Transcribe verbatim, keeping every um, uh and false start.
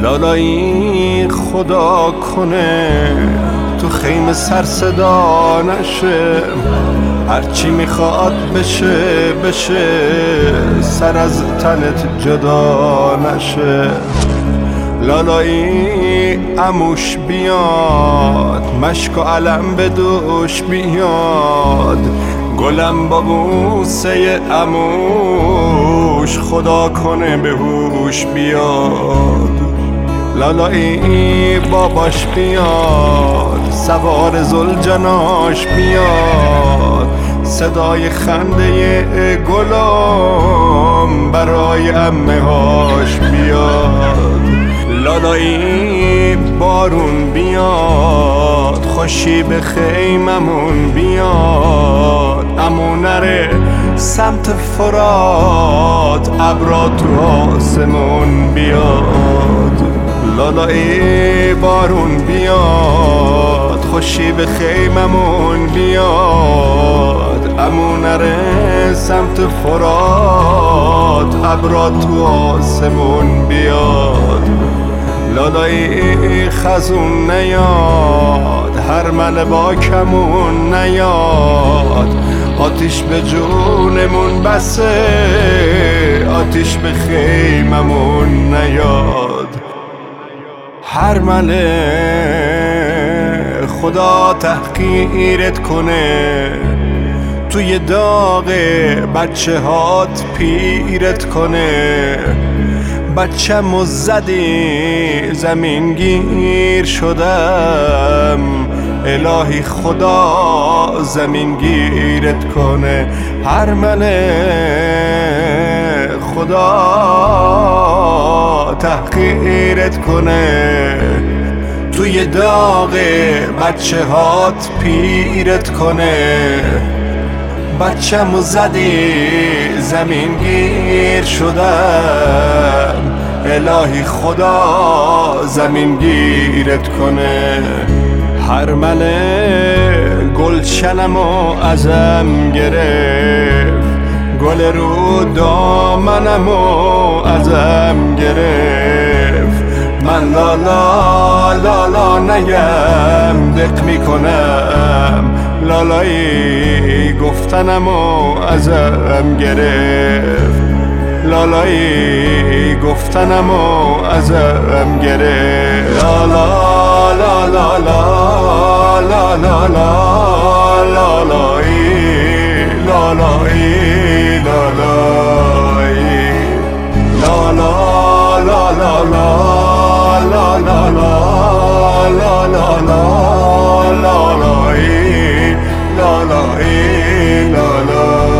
لالایی خدا کنه تو خیمه سر صدا نشه، هرچی میخواد بشه بشه، سر از تنت جدا نشه. لالایی عموش بیاد، مشک و علم به دوش بیاد، گلم با بوسه عموش خدا کنه به هوش بیاد. لالایی باباش بیاد، سوار زلجناش بیاد، صدای خنده گلم برای عمه هاش بیاد. لالایی بارون بیاد، خوشی به خیممون بیاد، عمو نره سمت فرات، ابرا تو آسمون بیاد. لالایی بارون بیاد، خوشی به خیممون بیاد، عمو نره سمت فرات، ابرا تو آسمون بیاد. لالایی خزون نیاد، هر مل با کمون نیاد، آتیش به جونمون بسه، آتیش به خیممون نیاد. هر مله خدا تحقیرت کنه، توی داغ بچه هات پیرت کنه. بچه‌مو زدی زمین گیر شدم، الهی خدا زمین گیرت کنه. هر مله خدا تحقیرت کنه، توی داغ بچه هات پیرت کنه. بچه‌مو زدی زمین گیر شدم، الهی خدا زمین گیرت کنه. هر مله گلشنمو ازم گرفت، گل رو دامنمو ازم گرفت. من لالا لالا نگم دق میکنم، لالایی گفتنمو ازم گرفت، لالایی گفتنمو ازم گرفت. لالا لالا لالا لالا لالایی لالایی لالایی لالا لالا لالا لالا لالا لالایی لالایی لالا.